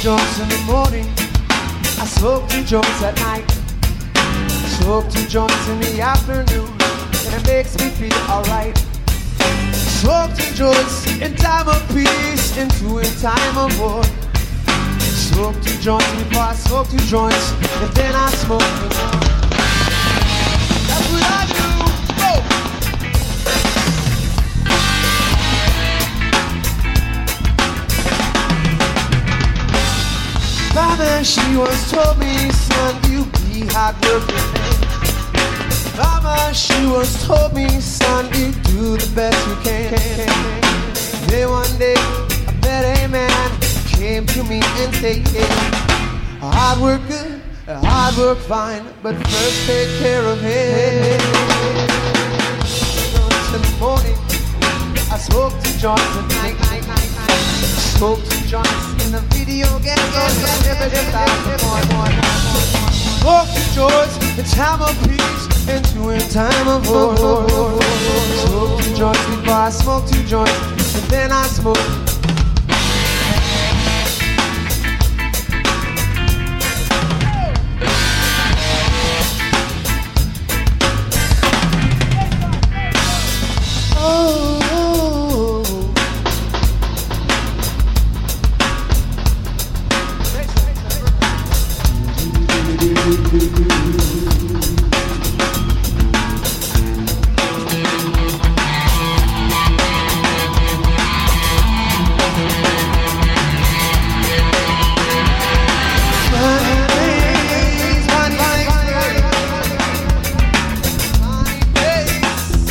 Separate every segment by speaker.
Speaker 1: joints in the morning. I smoke 2 joints at night. I smoke 2 joints in the afternoon, and it makes me feel alright. Smoke 2 joints in time of peace, and 2 in time of war. Smoke 2 joints before I smoke 2 joints, and then I smoke 2 more. That's what I do. Oh. Mama, she once told me, son, you be hardworking. Mama, she once told me, son, you do the best you can. Then one day, I met a man came to me and said, hard work good, hard work fine, but first take care of him. In the morning, I smoke 2 joints at night. Smoke 2 joints in the video game. Smoke 2 joints in time of peace, and 2 in time of war. Smoke 2 joints before I smoke 2 joints, and then I smoke.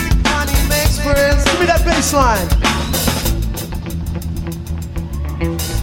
Speaker 1: Line.